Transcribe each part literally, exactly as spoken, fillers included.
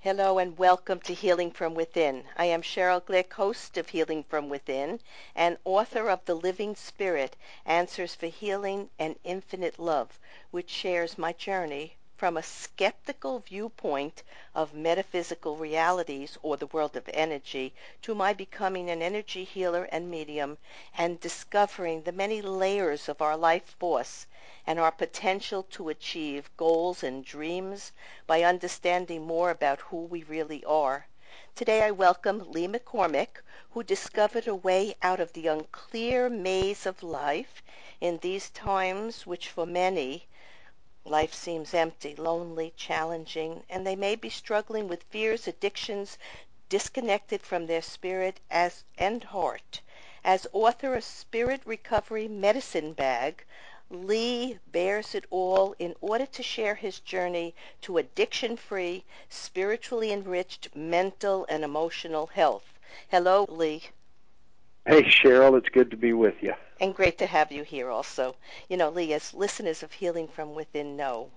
Hello and welcome to Healing from Within. I am Cheryl Glick, host of Healing from Within and author of The Living Spirit, Answers for Healing and Infinite Love, which shares my journey from a skeptical viewpoint of metaphysical realities or the world of energy to my becoming an energy healer and medium and discovering the many layers of our life force and our potential to achieve goals and dreams by understanding more about who we really are. Today I welcome Lee McCormick, who discovered a way out of the unclear maze of life in these times which for many life seems empty, lonely, challenging, and they may be struggling with fears, addictions, disconnected from their spirit as and heart. As author of Spirit Recovery Medicine Bag, Lee bears it all in order to share his journey to addiction-free, spiritually enriched mental and emotional health. Hello, Lee. Hey, Cheryl, it's good to be with you. And great to have you here also. You know, Lee, as listeners of Healing from Within know,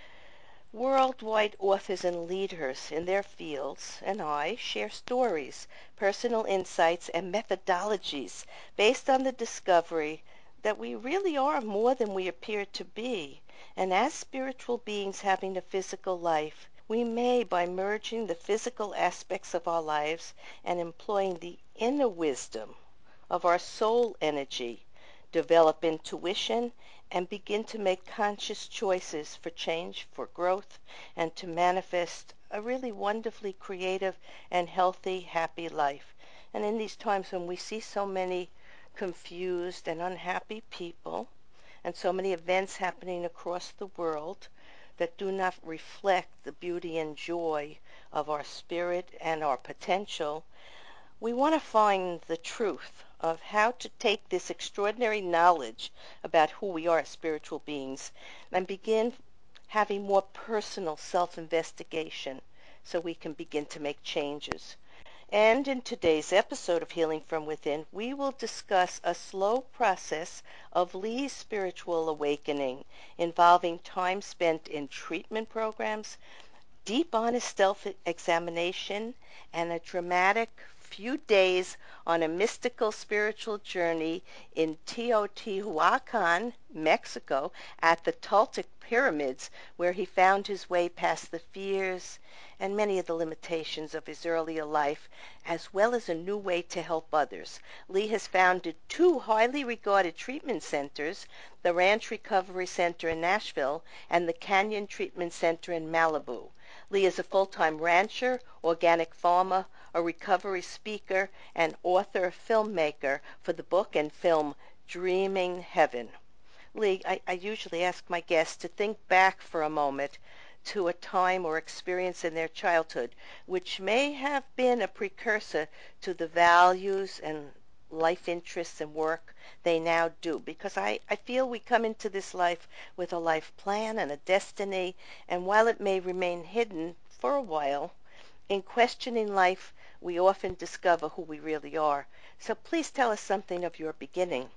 worldwide authors and leaders in their fields and I share stories, personal insights, and methodologies based on the discovery that we really are more than we appear to be. And as spiritual beings having a physical life, we may, by merging the physical aspects of our lives and employing the inner wisdom of our soul energy, develop intuition, and begin to make conscious choices for change, for growth, and to manifest a really wonderfully creative and healthy, happy life. And in these times when we see so many confused and unhappy people and so many events happening across the world that do not reflect the beauty and joy of our spirit and our potential, we want to find the truth of how to take this extraordinary knowledge about who we are as spiritual beings and begin having more personal self-investigation so we can begin to make changes. And in today's episode of Healing from Within, we will discuss a slow process of Lee's spiritual awakening involving time spent in treatment programs, deep honest self-examination, and a dramatic few days on a mystical spiritual journey in Teotihuacan, Mexico, at the Toltec Pyramids, where he found his way past the fears and many of the limitations of his earlier life, as well as a new way to help others. Lee has founded two highly regarded treatment centers, the Ranch Recovery Center in Nashville and the Canyon Treatment Center in Malibu. Lee is a full-time rancher, organic farmer, a recovery speaker, and author, filmmaker for the book and film Dreaming Heaven. Lee, I, I usually ask my guests to think back for a moment to a time or experience in their childhood which may have been a precursor to the values and life interests and work they now do, because I, I feel we come into this life with a life plan and a destiny, and while it may remain hidden for a while, in questioning life we often discover who we really are. So please tell us something of your beginning.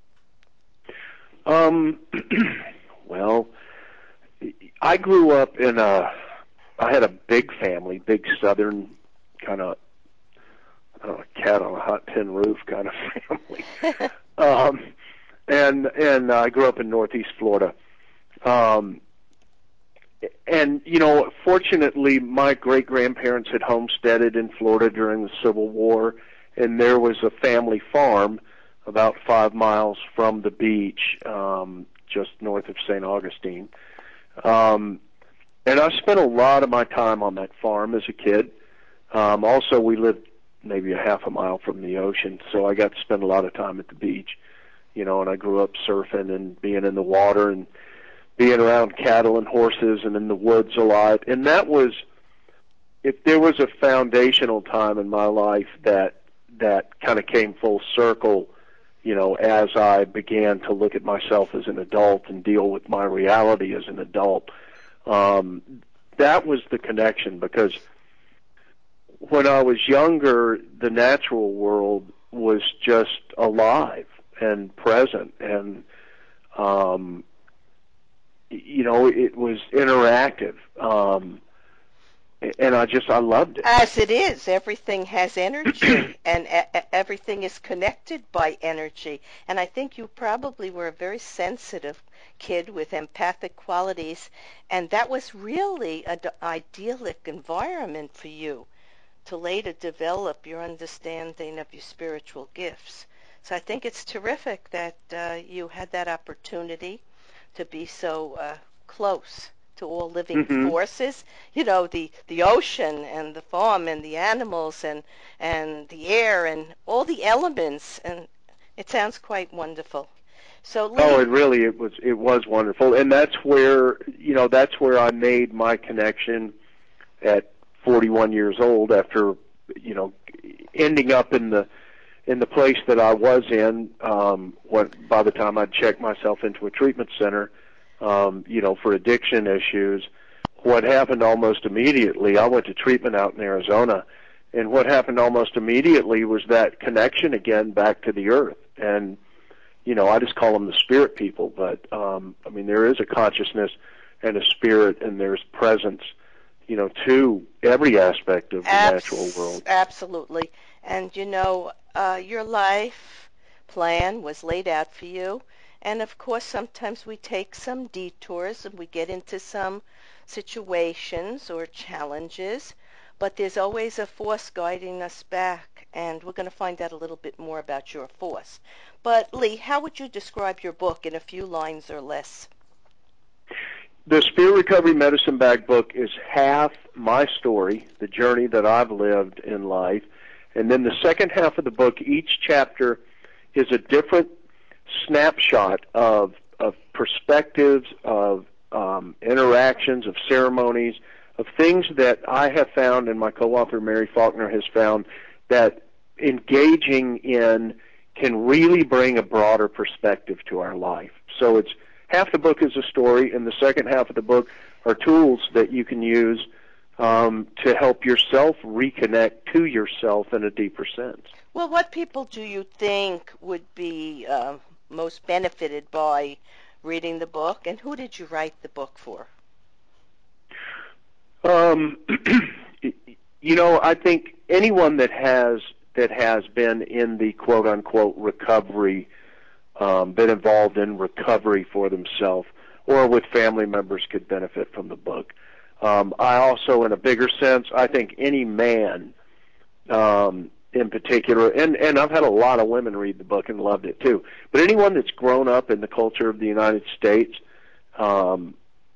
Um, well, I grew up in a, I had a big family, big southern kind of, I don't know, cat on a hot tin roof kind of family. um, and and I grew up in Northeast Florida. Um, and, you know, fortunately, my great-grandparents had homesteaded in Florida during the Civil War, and there was a family farm about five miles from the beach, um, just north of Saint Augustine. Um, and I spent a lot of my time on that farm as a kid. Um, also, we lived maybe a half a mile from the ocean, so I got to spend a lot of time at the beach, you know, and I grew up surfing and being in the water and being around cattle and horses and in the woods a lot. And that was, if there was a foundational time in my life that that kind of came full circle, you know, as I began to look at myself as an adult and deal with my reality as an adult, um, that was the connection, because when I was younger, the natural world was just alive and present, and um, you know, it was interactive. Um, and I just I loved it. As it is, everything has energy, and e- everything is connected by energy. And I think you probably were a very sensitive kid with empathic qualities, and that was really an idyllic environment for you to later develop your understanding of your spiritual gifts. So I think it's terrific that uh, you had that opportunity to be so uh, close to all living hmm forces. You know, the the ocean and the farm and the animals and and the air and all the elements, and it sounds quite wonderful. So Oh, Lee, it really it was it was wonderful, and that's where you know that's where I made my connection at forty-one years old after you know ending up in the in the place that I was in. Um, when by the time I'd checked myself into a treatment center, um, you know, for addiction issues, what happened almost immediately? I went to treatment out in Arizona, and what happened almost immediately was that connection again back to the earth. And you know, I just call them the spirit people, but um, I mean, there is a consciousness and a spirit, and there's presence, you know, to every aspect of the natural abs- world. absolutely. And you know, uh, your life plan was laid out for you. And of course, sometimes we take some detours and we get into some situations or challenges, but there's always a force guiding us back. And we're going to find out a little bit more about your force. But Lee, how would you describe your book in a few lines or less? The Spirit Recovery Medicine Bag book is half my story, the journey that I've lived in life, and then the second half of the book, each chapter is a different snapshot of of perspectives, of um, interactions, of ceremonies, of things that I have found, and my co-author Mary Faulkner has found, that engaging in can really bring a broader perspective to our life. So it's half the book is a story, and the second half of the book are tools that you can use um, to help yourself reconnect to yourself in a deeper sense. Well, what people do you think would be uh, most benefited by reading the book, and who did you write the book for? Um, you know, I think anyone that has that has been in the quote unquote recovery, um, been involved in recovery for themselves or with family members could benefit from the book. Um, I also, in a bigger sense, I think any man um, in particular, and, and I've had a lot of women read the book and loved it too, but anyone that's grown up in the culture of the United States um,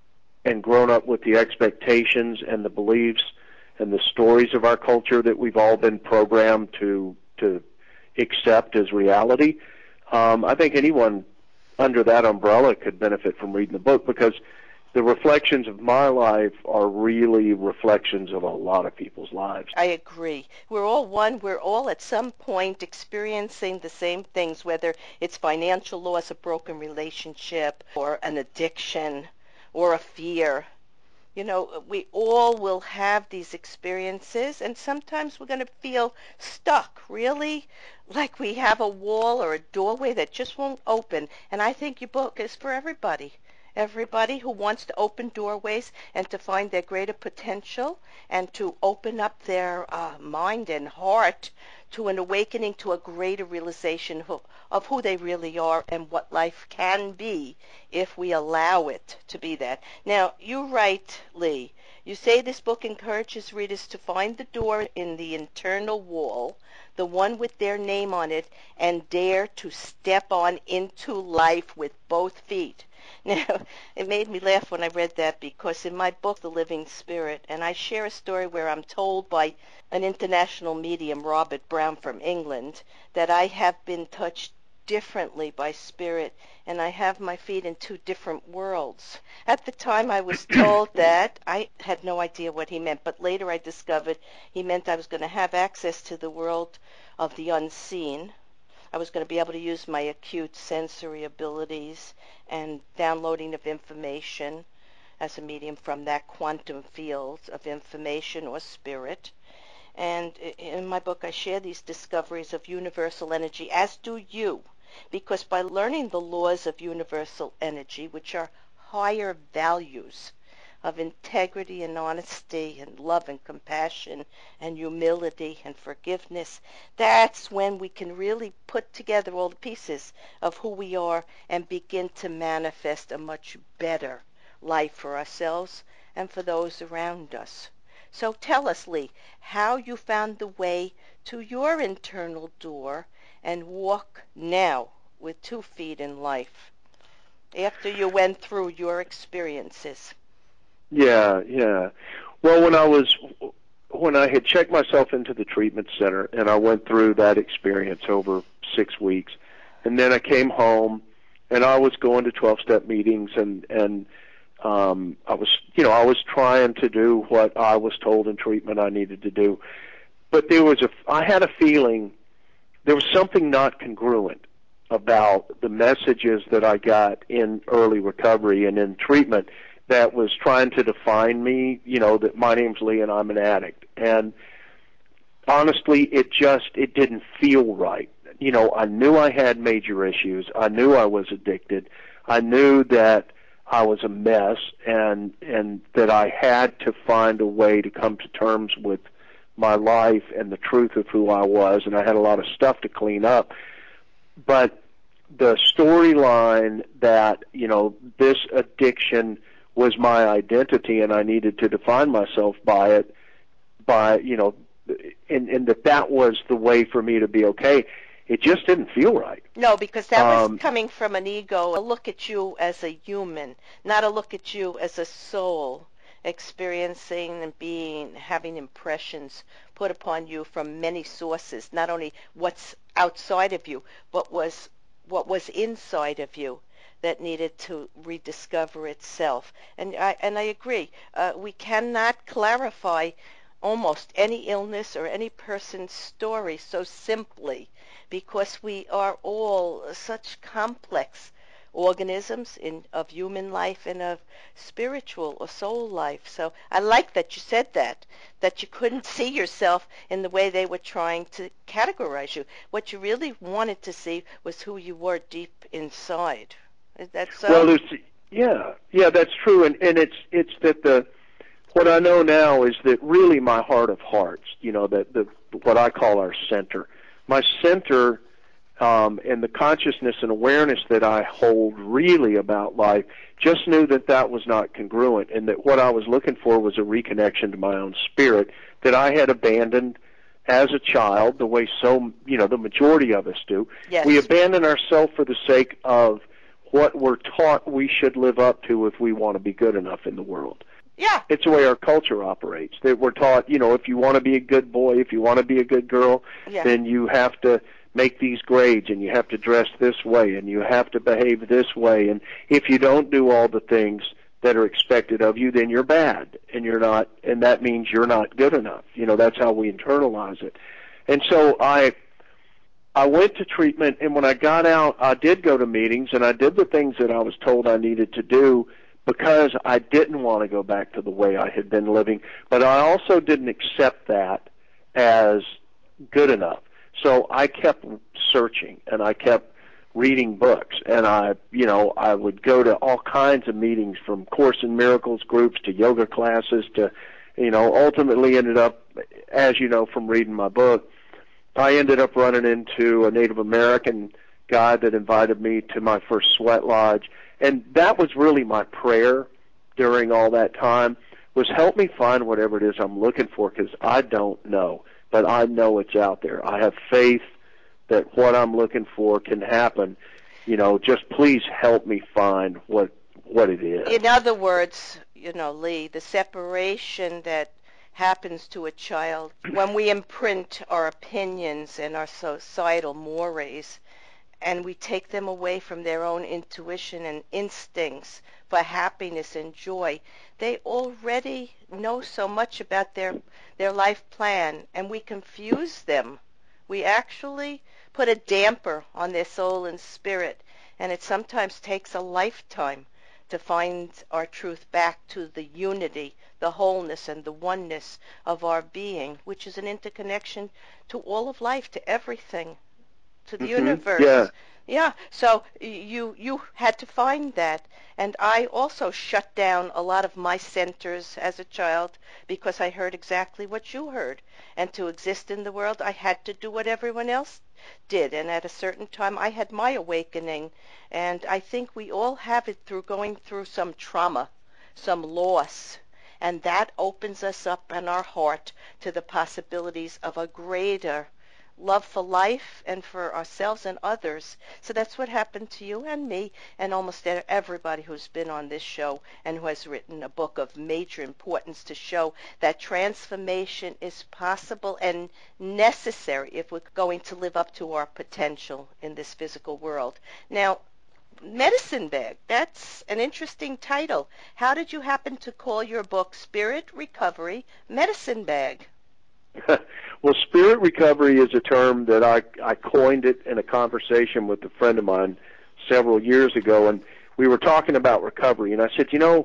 and grown up with the expectations and the beliefs and the stories of our culture that we've all been programmed to to accept as reality, um, I think anyone under that umbrella could benefit from reading the book, because the reflections of my life are really reflections of a lot of people's lives. I agree. We're all one. We're all at some point experiencing the same things, whether it's financial loss, a broken relationship, or an addiction, or a fear. You know, we all will have these experiences, and sometimes we're going to feel stuck, really, like we have a wall or a doorway that just won't open. And I think your book is for everybody. Everybody who wants to open doorways and to find their greater potential and to open up their uh, mind and heart to an awakening to a greater realization of, of who they really are and what life can be if we allow it to be that. Now, you write, Lee, you say this book encourages readers to find the door in the internal wall, the one with their name on it, and dare to step on into life with both feet. Now, it made me laugh when I read that, because in my book, The Living Spirit, and I share a story where I'm told by an international medium, Robert Brown from England, that I have been touched differently by spirit, and I have my feet in two different worlds. At the time I was told that, I had no idea what he meant, but later I discovered he meant I was going to have access to the world of the unseen. I was going to be able to use my acute sensory abilities and downloading of information as a medium from that quantum field of information or spirit. And in my book, I share these discoveries of universal energy, as do you, because by learning the laws of universal energy, which are higher values, of integrity and honesty and love and compassion and humility and forgiveness, that's when we can really put together all the pieces of who we are and begin to manifest a much better life for ourselves and for those around us. So tell us, Lee, how you found the way to your internal door and walk now with two feet in life after you went through your experiences. Yeah, yeah. Well, when I was when I had checked myself into the treatment center and I went through that experience over six weeks, and then I came home and I was going to twelve-step meetings and and um, I was you know I was trying to do what I was told in treatment I needed to do, but there was a I had a feeling there was something not congruent about the messages that I got in early recovery and in treatment that was trying to define me, you know, that my name's Lee and I'm an addict. And honestly, it just, it didn't feel right. You know, I knew I had major issues. I knew I was addicted. I knew that I was a mess and, and that I had to find a way to come to terms with my life and the truth of who I was, and I had a lot of stuff to clean up. But the storyline that, you know, this addiction was my identity and I needed to define myself by it, by, you know, and, and that that was the way for me to be okay, it just didn't feel right. No, because that was Um, coming from an ego, a look at you as a human, not a look at you as a soul, experiencing and being, having impressions put upon you from many sources, not only what's outside of you, but was what was inside of you that needed to rediscover itself. And I and I agree. Uh, we cannot clarify almost any illness or any person's story so simply, because we are all such complex organisms in of human life and of spiritual or soul life. So I like that you said that, that you couldn't see yourself in the way they were trying to categorize you. What you really wanted to see was who you were deep inside. Is that so? well, there's, yeah, yeah, that's true. And, and it's, it's that the, what I know now is that really my heart of hearts, you know, that the, what I call our center, my center, um, and the consciousness and awareness that I hold really about life, just knew that that was not congruent, and that what I was looking for was a reconnection to my own spirit that I had abandoned as a child, the way so, you know, the majority of us do. Yes. We abandon ourselves for the sake of what we're taught we should live up to if we want to be good enough in the world. Yeah. It's the way our culture operates. That we're taught, you know, if you want to be a good boy, if you want to be a good girl, Yeah. then you have to make these grades and you have to dress this way and you have to behave this way. And if you don't do all the things that are expected of you, then you're bad and you're not, and that means you're not good enough. You know, that's how we internalize it. And so I I went to treatment, and when I got out, I did go to meetings and I did the things that I was told I needed to do, because I didn't want to go back to the way I had been living, but I also didn't accept that as good enough. So I kept searching, and I kept reading books, and I, you know, I would go to all kinds of meetings, from Course in Miracles groups to yoga classes to, you know, ultimately ended up, as you know from reading my book, I ended up running into a Native American guy that invited me to my first sweat lodge. And that was really my prayer during all that time, was help me find whatever it is I'm looking for, because I don't know, but I know it's out there. I have faith that what I'm looking for can happen. You know, just please help me find what what it is. In other words, you know, Lee, the separation that happens to a child when we imprint our opinions and our societal mores, and we take them away from their own intuition and instincts for happiness and joy. They already know so much about their their life plan, and we confuse them. We actually put a damper on their soul and spirit, and it sometimes takes a lifetime to find our truth back to the unity, the wholeness, and the oneness of our being, which is an interconnection to all of life, to everything, to the Mm-hmm. universe, Yeah. Yeah, so you you had to find that. And I also shut down a lot of my centers as a child because I heard exactly what you heard. And to exist in the world, I had to do what everyone else did. And at a certain time, I had my awakening. And I think we all have it through going through some trauma, some loss. And that opens us up in our heart to the possibilities of a greater love for life and for ourselves and others. So that's what happened to you and me and almost e- everybody who's been on this show and who has written a book of major importance to show that transformation is possible and necessary if we're going to live up to our potential in this physical world. Now, Medicine Bag, that's an interesting title. How did you happen to call your book Spirit Recovery Medicine Bag? Well, spirit recovery is a term that I, I coined it in a conversation with a friend of mine several years ago, and we were talking about recovery, and I said, you know,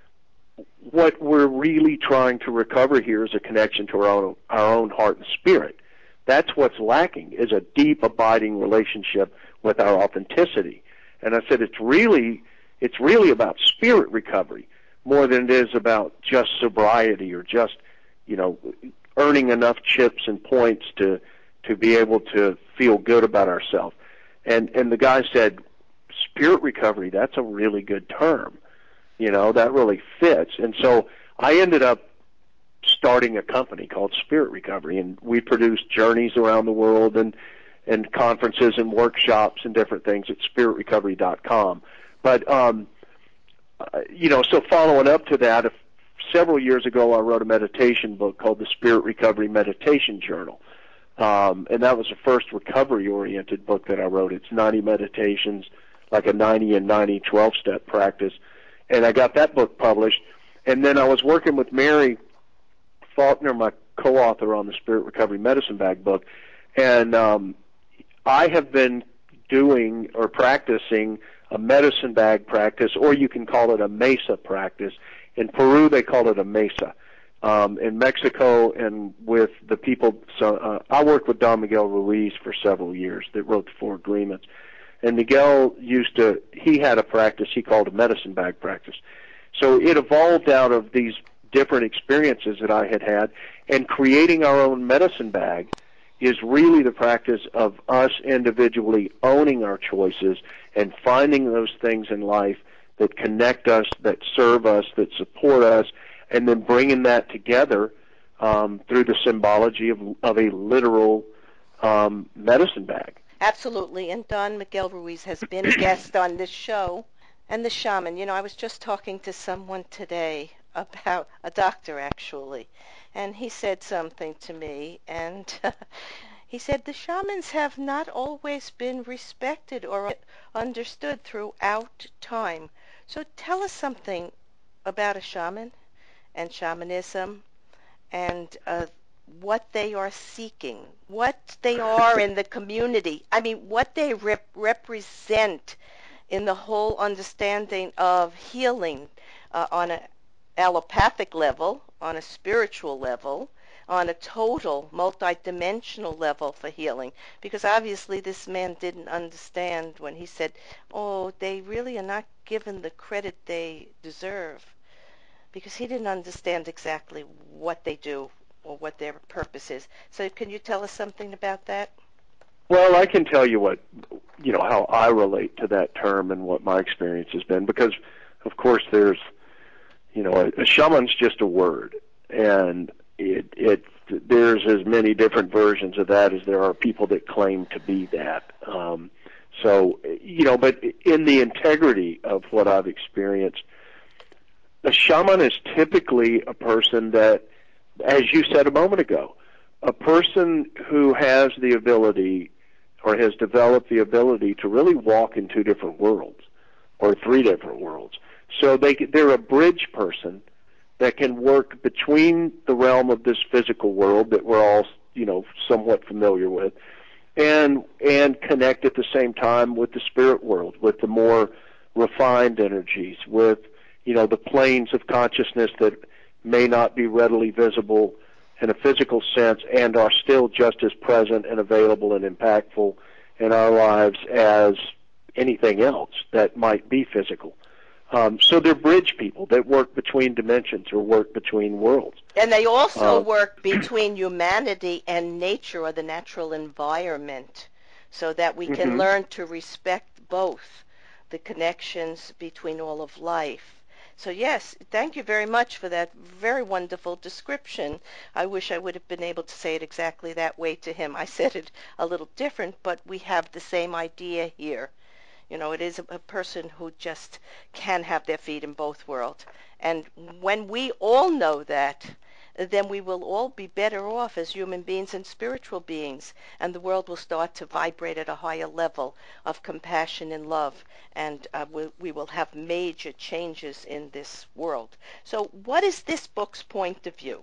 what we're really trying to recover here is a connection to our own, our own heart and spirit. That's what's lacking, is a deep, abiding relationship with our authenticity. And I said, it's really, it's really about spirit recovery more than it is about just sobriety or just, you know, earning enough chips and points to to be able to feel good about ourselves. And and the guy said, spirit recovery, that's a really good term. You know, that really fits. And so I ended up starting a company called Spirit Recovery, and we produced journeys around the world and and conferences and workshops and different things at spirit recovery dot com. But um uh, you know, so following up to that, if several years ago, I wrote a meditation book called the Spirit Recovery Meditation Journal. Um, and that was the first recovery-oriented book that I wrote. It's ninety meditations, like a ninety and ninety twelve-step practice. And I got that book published. And then I was working with Mary Faulkner, my co-author on the Spirit Recovery Medicine Bag book. And um, I have been doing or practicing a medicine bag practice, or you can call it a mesa practice. In Peru, they call it a mesa. Um, in Mexico and with the people, so uh, I worked with Don Miguel Ruiz for several years that wrote the Four Agreements. And Miguel used to, he had a practice he called a medicine bag practice. So it evolved out of these different experiences that I had had, and creating our own medicine bag is really the practice of us individually owning our choices and finding those things in life that connect us, that serve us, that support us, and then bringing that together um, through the symbology of, of a literal um, medicine bag. Absolutely. And Don Miguel Ruiz has been a guest on this show. And the shaman, you know, I was just talking to someone today about a doctor, actually, and he said something to me, and he said the shamans have not always been respected or understood throughout time. So tell us something about a shaman and shamanism and uh, what they are seeking, what they are in the community. I mean, what they rep- represent in the whole understanding of healing uh, on an allopathic level, on a spiritual level, on a total multidimensional level for healing. Because obviously this man didn't understand when he said, oh, they really are not given the credit they deserve. Because he didn't understand exactly what they do or what their purpose is. So can you tell us something about that? Well, I can tell you what, you know, how I relate to that term and what my experience has been, because, of course, there's, you know, a, a shaman's just a word, and it, it there's as many different versions of that as there are people that claim to be that. Um, so, you know, but in the integrity of what I've experienced, a shaman is typically a person that, as you said a moment ago, a person who has the ability or has developed the ability to really walk in two different worlds or three different worlds. So they, they're a bridge person that can work between the realm of this physical world that we're all, you know, somewhat familiar with, and and connect at the same time with the spirit world, with the more refined energies, with, you know, the planes of consciousness that may not be readily visible in a physical sense and are still just as present and available and impactful in our lives as anything else that might be physical. Um, so they're bridge people that work between dimensions or work between worlds. And they also Uh, work between humanity and nature or the natural environment so that we can mm-hmm. learn to respect both the connections between all of life. So yes, thank you very much for that very wonderful description. I wish I would have been able to say it exactly that way to him. I said it a little different, but we have the same idea here. You know, it is a, a person who just can have their feet in both worlds. And when we all know that, then we will all be better off as human beings and spiritual beings, and the world will start to vibrate at a higher level of compassion and love, and uh, we, we will have major changes in this world. So what is this book's point of view?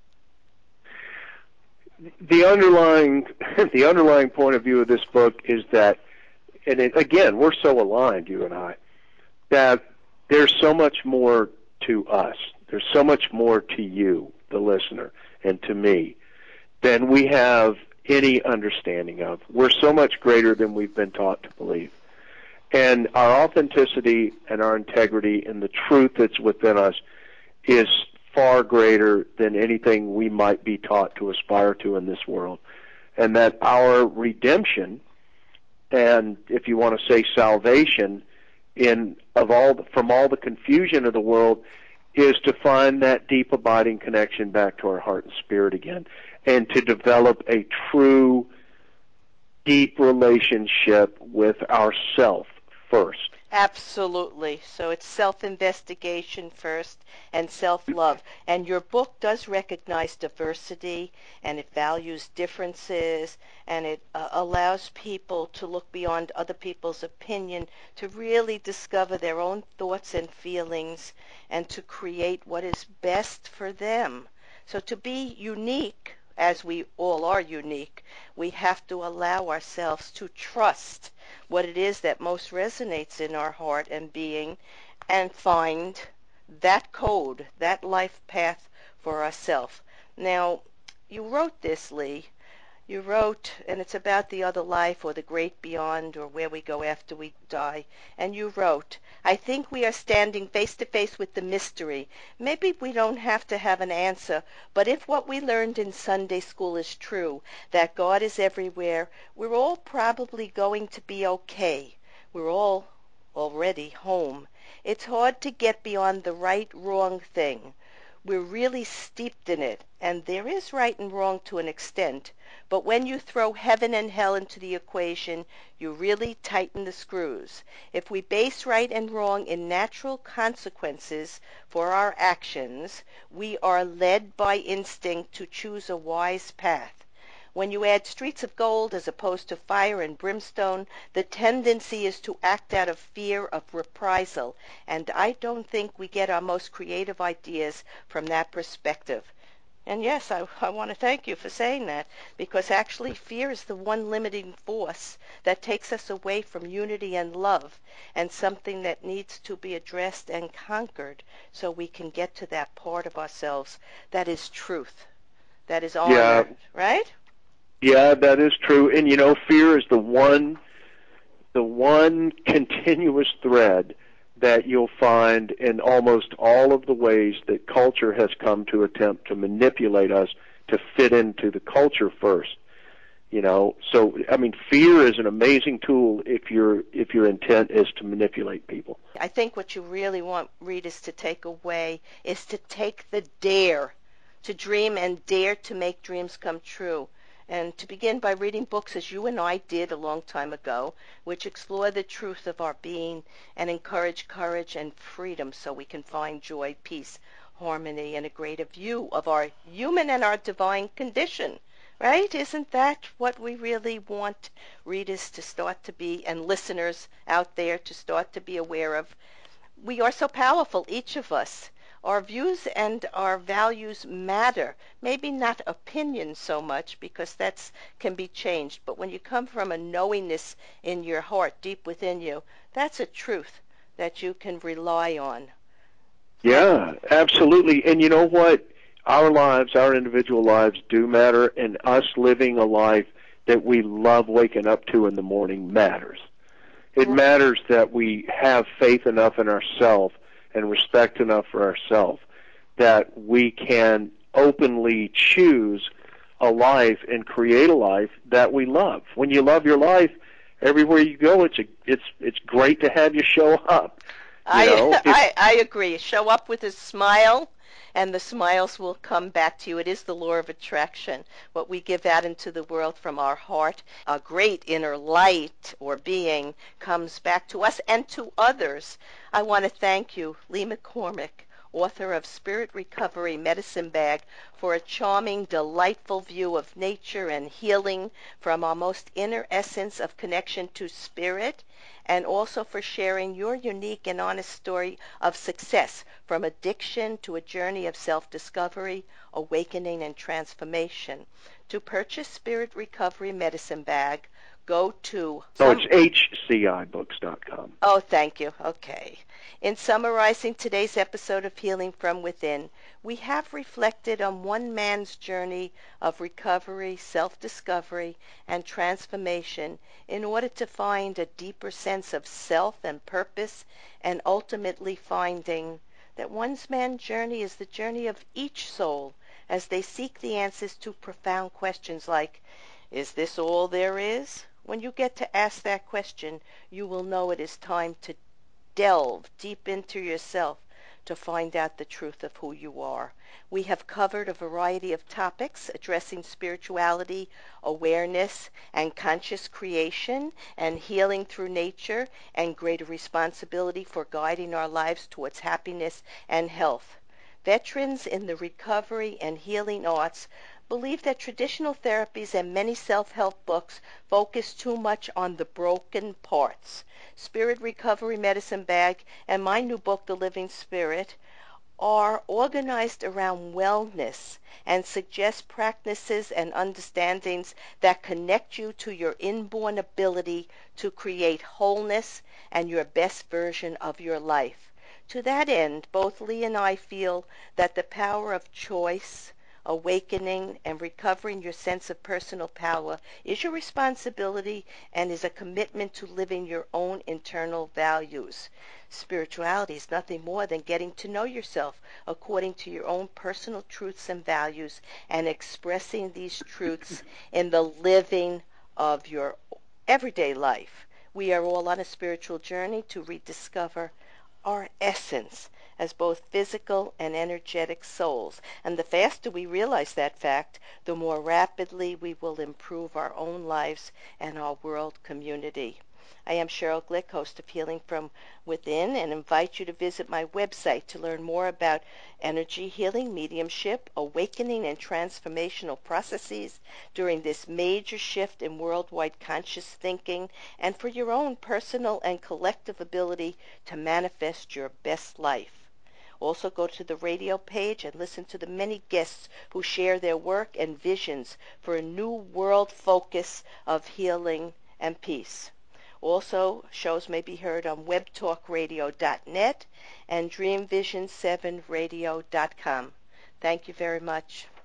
The underlying, the underlying point of view of this book is that, and it, again, we're so aligned, you and I, that there's so much more to us. There's so much more to you, the listener, and to me, than we have any understanding of. We're so much greater than we've been taught to believe. And our authenticity and our integrity and the truth that's within us is far greater than anything we might be taught to aspire to in this world. And that our redemption, and if you want to say salvation, in of all from all the confusion of the world, is to find that deep abiding connection back to our heart and spirit again, and to develop a true, deep relationship with ourself first. Absolutely. So it's self-investigation first and self-love. And your book does recognize diversity, and it values differences, and it uh, allows people to look beyond other people's opinion to really discover their own thoughts and feelings and to create what is best for them. So to be unique, as we all are unique, we have to allow ourselves to trust what it is that most resonates in our heart and being, and find that code, that life path for ourselves. Now, you wrote this, Lee. You wrote, and it's about the other life or the great beyond or where we go after we die. And you wrote, I think we are standing face to face with the mystery. Maybe we don't have to have an answer, but if what we learned in Sunday school is true, that God is everywhere, we're all probably going to be okay. We're all already home. It's hard to get beyond the right-wrong thing. We're really steeped in it, and there is right and wrong to an extent. But when you throw heaven and hell into the equation, you really tighten the screws. If we base right and wrong in natural consequences for our actions, we are led by instinct to choose a wise path. When you add streets of gold as opposed to fire and brimstone, the tendency is to act out of fear of reprisal, and I don't think we get our most creative ideas from that perspective. And yes, I, I want to thank you for saying that, because actually fear is the one limiting force that takes us away from unity and love, and something that needs to be addressed and conquered so we can get to that part of ourselves that is truth, that is honor, Yeah. right? Yeah, that is true. And, you know, fear is the one, the one continuous thread that you'll find in almost all of the ways that culture has come to attempt to manipulate us to fit into the culture first. You know, so, I mean, fear is an amazing tool if your if your intent is to manipulate people. I think what you really want readers to take away is to take the dare to dream and dare to make dreams come true. And to begin by reading books as you and I did a long time ago, which explore the truth of our being and encourage courage and freedom so we can find joy, peace, harmony, and a greater view of our human and our divine condition. Right? Isn't that what we really want readers to start to be, and listeners out there to start to be aware of? We are so powerful, each of us. Our views and our values matter. Maybe not opinions so much, because that can be changed. But when you come from a knowingness in your heart, deep within you, that's a truth that you can rely on. Yeah, absolutely. And you know what? Our lives, our individual lives do matter, and us living a life that we love waking up to in the morning matters. It matters that we have faith enough in ourselves and respect enough for ourselves that we can openly choose a life and create a life that we love. When you love your life, everywhere you go, it's a, it's it's great to have you show up. You I, know, if, I I agree. Show up with a smile, and the smiles will come back to you. It is the law of attraction. What we give out into the world from our heart, a great inner light or being, comes back to us and to others. I want to thank you, Lee McCormick, author of Spirit Recovery Medicine Bag, for a charming, delightful view of nature and healing from our most inner essence of connection to spirit, and also for sharing your unique and honest story of success from addiction to a journey of self-discovery, awakening, and transformation. To purchase Spirit Recovery Medicine Bag, go to... oh, it's H C I books dot com. Oh, thank you. Okay. In summarizing today's episode of Healing from Within, we have reflected on one man's journey of recovery, self-discovery, and transformation in order to find a deeper sense of self and purpose, and ultimately finding that one's man's journey is the journey of each soul as they seek the answers to profound questions like, is this all there is? When you get to ask that question, you will know it is time to delve deep into yourself to find out the truth of who you are. We have covered a variety of topics addressing spirituality, awareness, and conscious creation, and healing through nature, and greater responsibility for guiding our lives towards happiness and health. Veterans in the recovery and healing arts believe that traditional therapies and many self-help books focus too much on the broken parts. Spirit Recovery Medicine Bag and my new book, The Living Spirit, are organized around wellness and suggest practices and understandings that connect you to your inborn ability to create wholeness and your best version of your life. To that end, both Lee and I feel that the power of choice, awakening, and recovering your sense of personal power is your responsibility and is a commitment to living your own internal values. Spirituality is nothing more than getting to know yourself according to your own personal truths and values and expressing these truths in the living of your everyday life. We are all on a spiritual journey to rediscover our essence as both physical and energetic souls. And the faster we realize that fact, the more rapidly we will improve our own lives and our world community. I am Cheryl Glick, host of Healing from Within, and invite you to visit my website to learn more about energy healing, mediumship, awakening, and transformational processes during this major shift in worldwide conscious thinking, and for your own personal and collective ability to manifest your best life. Also go to the radio page and listen to the many guests who share their work and visions for a new world focus of healing and peace. Also, shows may be heard on web talk radio dot net and dream vision seven radio dot com. Thank you very much.